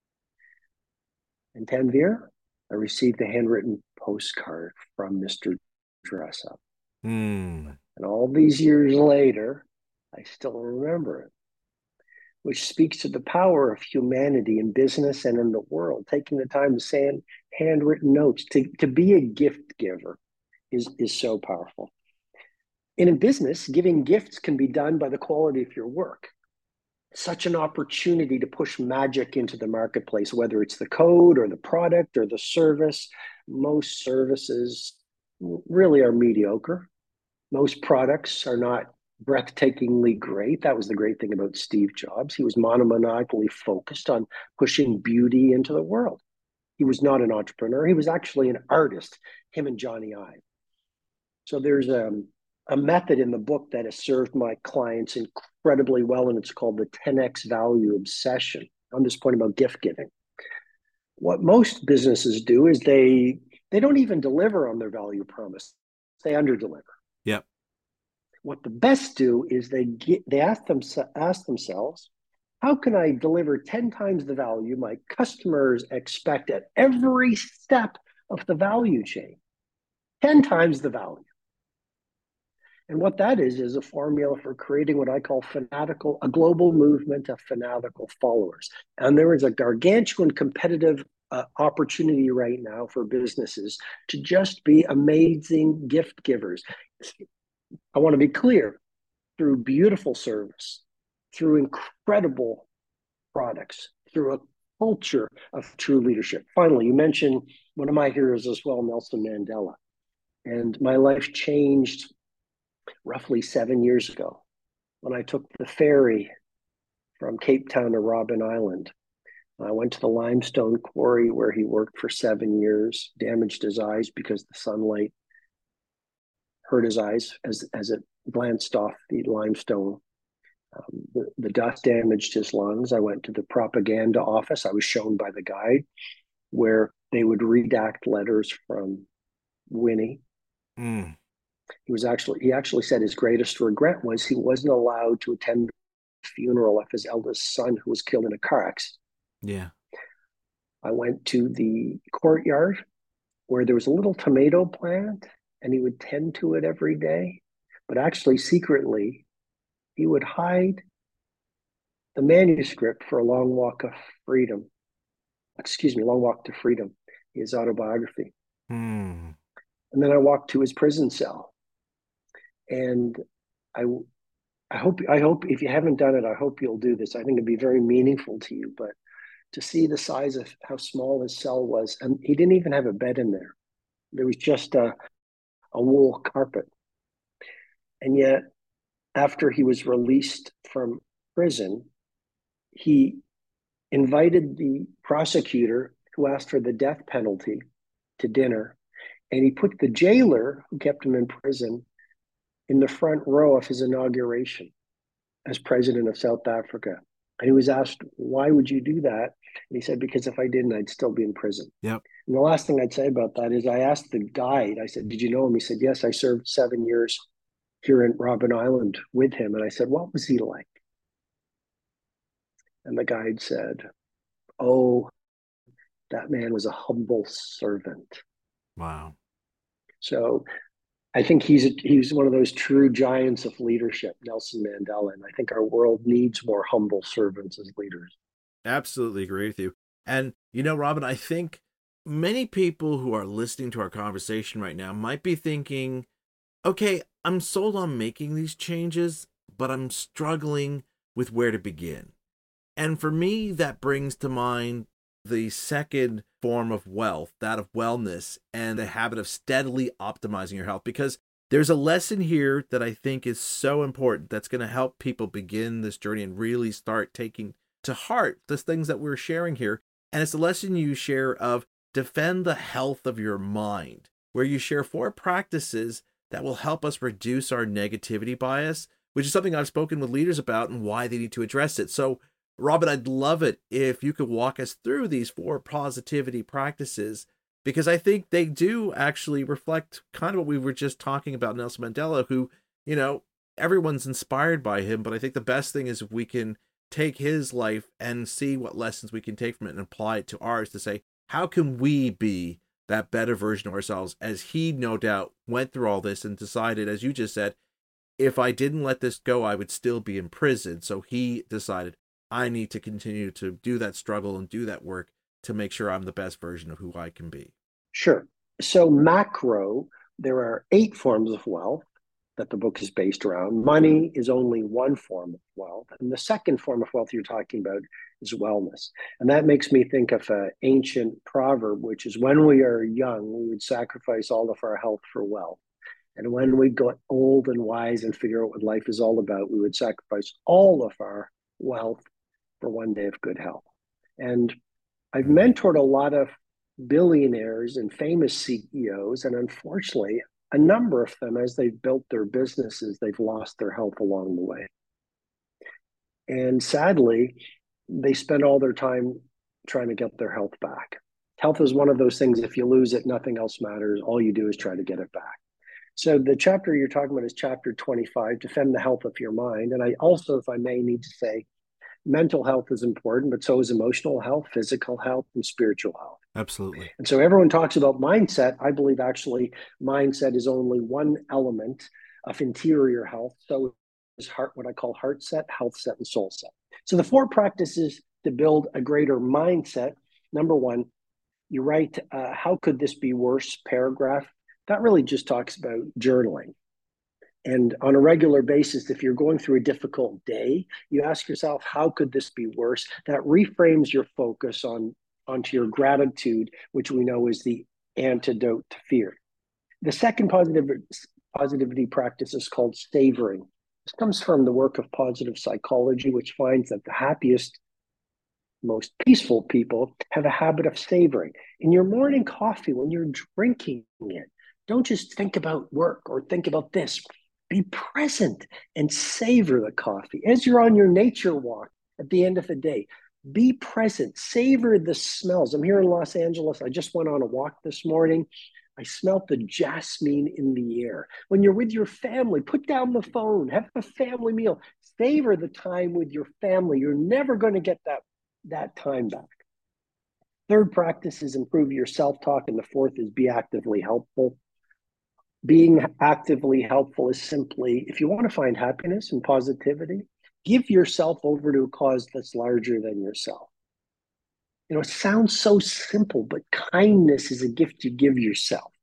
In Tanvir, I received a handwritten postcard from Mister Dressup. Mm. And all these years later, I still remember it, which speaks to the power of humanity in business and in the world. Taking the time to send handwritten notes, to, to be a gift giver is, is so powerful. And in business, giving gifts can be done by the quality of your work. Such an opportunity to push magic into the marketplace, whether it's the code or the product or the service. Most services really are mediocre. Most products are not breathtakingly great. That was the great thing about Steve Jobs. He was monomaniacally focused on pushing beauty into the world. He was not an entrepreneur. He was actually an artist, him and Johnny Ive. So there's a, a method in the book that has served my clients incredibly well, and it's called the ten X value obsession. On this point about gift giving. What most businesses do is they they don't even deliver on their value promise. They underdeliver. Yep. What the best do is they get, they ask them ask themselves, how can I deliver ten times the value my customers expect at every step of the value chain? ten times the value. And what that is, is a formula for creating what I call fanatical, a global movement of fanatical followers. And there is a gargantuan competitive uh, opportunity right now for businesses to just be amazing gift givers. I want to be clear, through beautiful service, through incredible products, through a culture of true leadership. Finally, you mentioned one of my heroes as well, Nelson Mandela. And my life changed roughly seven years ago when I took the ferry from Cape Town to Robben Island. I went to the limestone quarry where he worked for seven years, damaged his eyes because the sunlight hurt his eyes as, as it glanced off the limestone. Um, the, the dust damaged his lungs. I went to the propaganda office. I was shown by the guide where they would redact letters from Winnie. Mm. He was actually he actually said his greatest regret was he wasn't allowed to attend the funeral of his eldest son who was killed in a car accident. Yeah. I went to the courtyard where there was a little tomato plant and he would tend to it every day. But actually, secretly, he would hide the manuscript for A Long Walk of Freedom. Excuse me, Long Walk to Freedom, his autobiography. Mm. And then I walked to his prison cell. And I I hope I hope if you haven't done it, I hope you'll do this. I think it'd be very meaningful to you. But to see the size of how small his cell was, and he didn't even have a bed in there. There was just a, a wool carpet. And yet, after he was released from prison, he invited the prosecutor who asked for the death penalty to dinner, and he put the jailer who kept him in prison in the front row of his inauguration as president of South Africa. And he was asked, why would you do that? And he said, because if I didn't, I'd still be in prison. Yep. And the last thing I'd say about that is I asked the guide, I said, did you know him? He said, yes, I served seven years here in Robben Island with him. And I said, what was he like? And the guide said, oh, that man was a humble servant. Wow. So I think he's a, he's one of those true giants of leadership, Nelson Mandela. And I think our world needs more humble servants as leaders. Absolutely agree with you. And, you know, Robin, I think many people who are listening to our conversation right now might be thinking, okay, I'm sold on making these changes, but I'm struggling with where to begin. And for me, that brings to mind the second form of wealth, that of wellness, and the habit of steadily optimizing your health. Because there's a lesson here that I think is so important that's going to help people begin this journey and really start taking to heart the things that we're sharing here. And it's a lesson you share of defend the health of your mind, where you share four practices that will help us reduce our negativity bias, which is something I've spoken with leaders about and why they need to address it. So, Robin, I'd love it if you could walk us through these four positivity practices, because I think they do actually reflect kind of what we were just talking about Nelson Mandela, who, you know, everyone's inspired by him. But I think the best thing is if we can take his life and see what lessons we can take from it and apply it to ours to say, how can we be that better version of ourselves, as he no doubt went through all this and decided, as you just said, if I didn't let this go, I would still be in prison. So he decided, I need to continue to do that struggle and do that work to make sure I'm the best version of who I can be. Sure. So macro, there are eight forms of wealth that the book is based around. Money is only one form of wealth. And the second form of wealth you're talking about is wellness. And that makes me think of an ancient proverb, which is when we are young, we would sacrifice all of our health for wealth. And when we got old and wise and figure out what life is all about, we would sacrifice all of our wealth for one day of good health. And I've mentored a lot of billionaires and famous C E Os, and unfortunately, a number of them, as they've built their businesses, they've lost their health along the way. And sadly, they spend all their time trying to get their health back. Health is one of those things, if you lose it, nothing else matters. All you do is try to get it back. So the chapter you're talking about is chapter twenty-five, Defend the Health of Your Mind. And I also, if I may, need to say, mental health is important, but so is emotional health, physical health, and spiritual health. Absolutely. And so everyone talks about mindset. I believe actually mindset is only one element of interior health. So is heart, what I call heart set, health set, and soul set. So the four practices to build a greater mindset. Number one, you write, uh, how could this be worse paragraph. That really just talks about journaling. And on a regular basis, if you're going through a difficult day, you ask yourself, how could this be worse? That reframes your focus on onto your gratitude, which we know is the antidote to fear. The second positive, positivity practice is called savoring. This comes from the work of positive psychology, which finds that the happiest, most peaceful people have a habit of savoring. In your morning coffee, when you're drinking it, don't just think about work or think about this. Be present and savor the coffee. As you're on your nature walk at the end of the day, be present, savor the smells. I'm here in Los Angeles. I just went on a walk this morning. I smelt the jasmine in the air. When you're with your family, put down the phone, have a family meal, savor the time with your family. You're never going to get that, that time back. Third practice is improve your self-talk, and the fourth is be actively helpful. Being actively helpful is simply, if you want to find happiness and positivity, give yourself over to a cause that's larger than yourself. You know, it sounds so simple, but kindness is a gift you give yourself.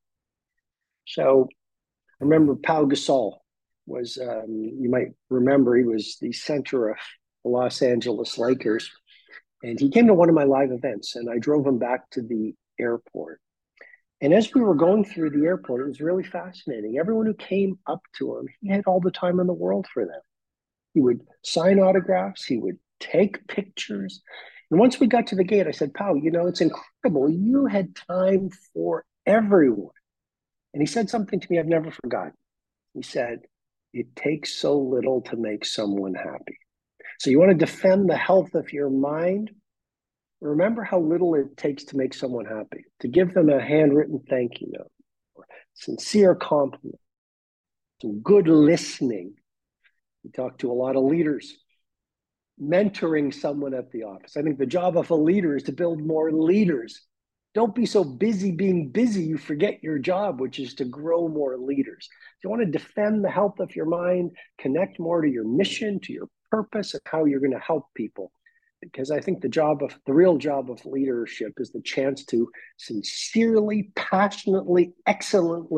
So I remember Pau Gasol was, um, you might remember, he was the center of the Los Angeles Lakers. And he came to one of my live events, and I drove him back to the airport. And as we were going through the airport, it was really fascinating. Everyone who came up to him, he had all the time in the world for them. He would sign autographs. He would take pictures. And once we got to the gate, I said, Pau, you know, it's incredible. You had time for everyone. And he said something to me I've never forgotten. He said, it takes so little to make someone happy. So you want to defend the health of your mind? Remember how little it takes to make someone happy, to give them a handwritten thank you note, or sincere compliment, some good listening. We talk to a lot of leaders, mentoring someone at the office. I think the job of a leader is to build more leaders. Don't be so busy being busy, you forget your job, which is to grow more leaders. If you want to defend the health of your mind, connect more to your mission, to your purpose, and how you're going to help people. Because I think the job of the real job of leadership is the chance to sincerely, passionately, excellently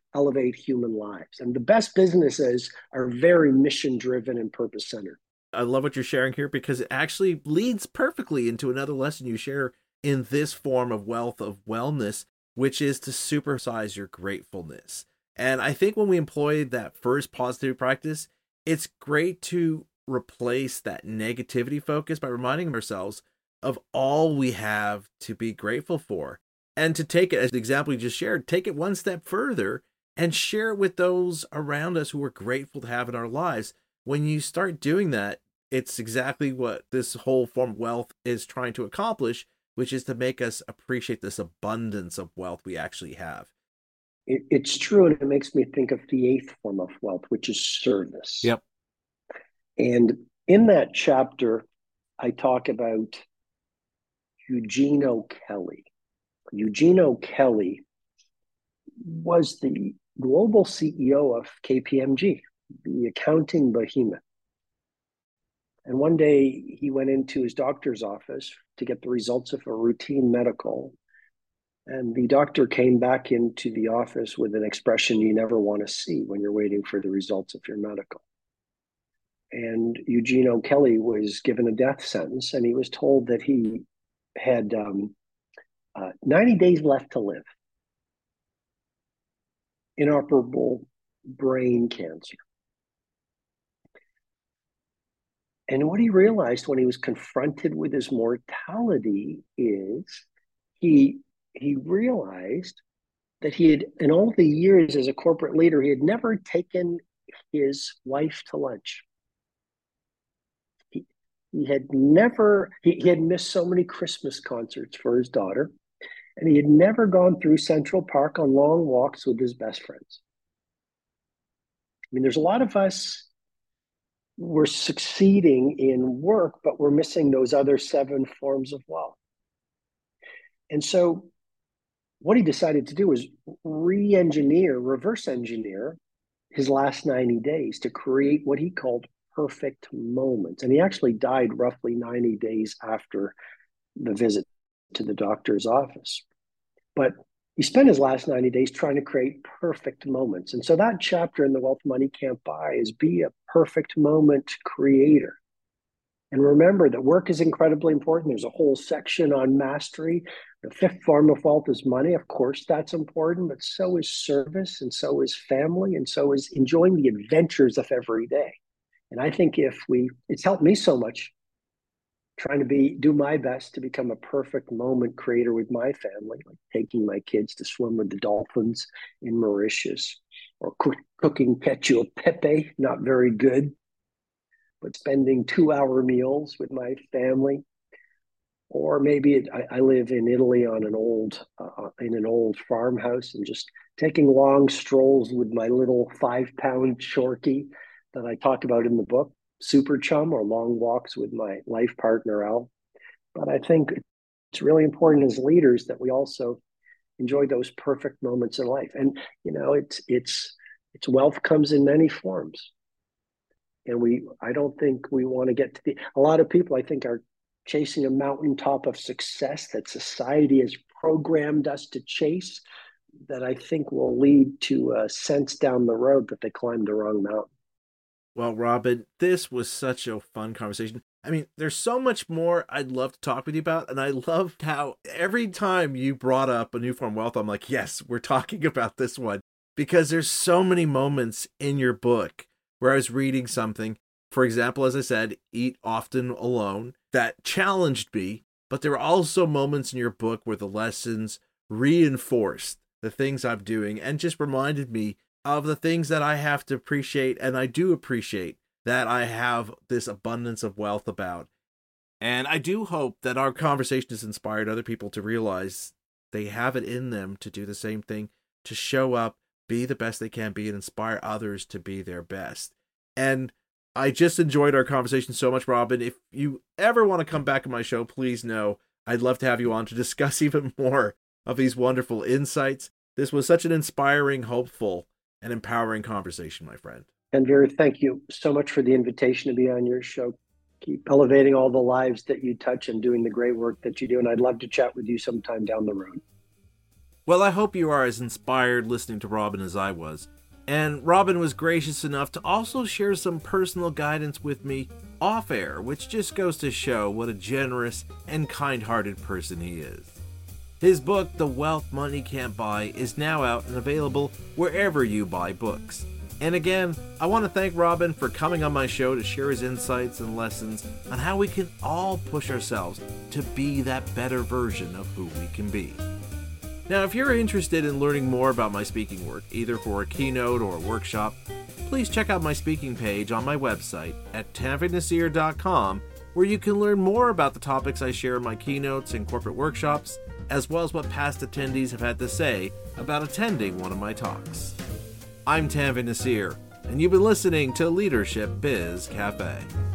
elevate human lives. And the best businesses are very mission driven and purpose centered. I love what you're sharing here because it actually leads perfectly into another lesson you share in this form of wealth of wellness, which is to supersize your gratefulness. And I think when we employ that first positive practice, it's great to replace that negativity focus by reminding ourselves of all we have to be grateful for. And to take it as the example you just shared, take it one step further and share it with those around us who we're grateful to have in our lives. When you start doing that, it's exactly what this whole form of wealth is trying to accomplish, which is to make us appreciate this abundance of wealth we actually have. It, it's true, and it makes me think of the eighth form of wealth, which is service. Yep. And in that chapter, I talk about Eugene O'Kelly. Eugene O'Kelly was the global C E O of K P M G, the accounting behemoth. And one day he went into his doctor's office to get the results of a routine medical. And the doctor came back into the office with an expression you never want to see when you're waiting for the results of your medical. And Eugene O'Kelly was given a death sentence, and he was told that he had um, uh, ninety days left to live. Inoperable brain cancer. And what he realized when he was confronted with his mortality is he he realized that he had, in all the years as a corporate leader, he had never taken his wife to lunch. He, he had never, he, he had missed so many Christmas concerts for his daughter, and he had never gone through Central Park on long walks with his best friends. I mean, there's a lot of us, we're succeeding in work, but we're missing those other seven forms of wealth. And so what he decided to do was re-engineer, reverse engineer his last ninety days to create what he called perfect moments. And he actually died roughly ninety days after the visit to the doctor's office. But he spent his last ninety days trying to create perfect moments. And so that chapter in The Wealth Money Can't Buy is be a perfect moment creator. And remember that work is incredibly important. There's a whole section on mastery. The fifth form of wealth is money. Of course, that's important, but so is service, and so is family, and so is enjoying the adventures of every day. And I think if we, it's helped me so much trying to be, do my best to become a perfect moment creator with my family, like taking my kids to swim with the dolphins in Mauritius, or cook, cooking cacio e pepe, not very good, but spending two hour meals with my family. Or maybe it, I, I live in Italy on an old, uh, in an old farmhouse, and just taking long strolls with my little five pound Shorkie that I talk about in the book, Super Chum, or long walks with my life partner, Al. But I think it's really important as leaders that we also enjoy those perfect moments in life. And, you know, it's, it's, it's wealth comes in many forms. And we, I don't think we want to get to the, a lot of people I think are chasing a mountaintop of success that society has programmed us to chase, that I think will lead to a sense down the road that they climbed the wrong mountain. Well, Robin, this was such a fun conversation. I mean, there's so much more I'd love to talk with you about. And I loved how every time you brought up a new form of wealth, I'm like, yes, we're talking about this one, because there's so many moments in your book where I was reading something, for example, as I said, Eat Often Alone, that challenged me. But there were also moments in your book where the lessons reinforced the things I'm doing and just reminded me of the things that I have to appreciate. And I do appreciate that I have this abundance of wealth about. And I do hope that our conversation has inspired other people to realize they have it in them to do the same thing, to show up, be the best they can be, and inspire others to be their best. And I just enjoyed our conversation so much, Robin. If you ever want to come back on my show, please know I'd love to have you on to discuss even more of these wonderful insights. This was such an inspiring, hopeful, and empowering conversation, my friend. And Vera, thank you so much for the invitation to be on your show. Keep elevating all the lives that you touch and doing the great work that you do. And I'd love to chat with you sometime down the road. Well, I hope you are as inspired listening to Robin as I was. And Robin was gracious enough to also share some personal guidance with me off air, which just goes to show what a generous and kind-hearted person he is. His book, The Wealth Money Can't Buy, is now out and available wherever you buy books. And again, I want to thank Robin for coming on my show to share his insights and lessons on how we can all push ourselves to be that better version of who we can be. Now, if you're interested in learning more about my speaking work, either for a keynote or a workshop, please check out my speaking page on my website at tanvi nasir dot com, where you can learn more about the topics I share in my keynotes and corporate workshops, as well as what past attendees have had to say about attending one of my talks. I'm Tanvi Nasir, and you've been listening to Leadership Biz Cafe.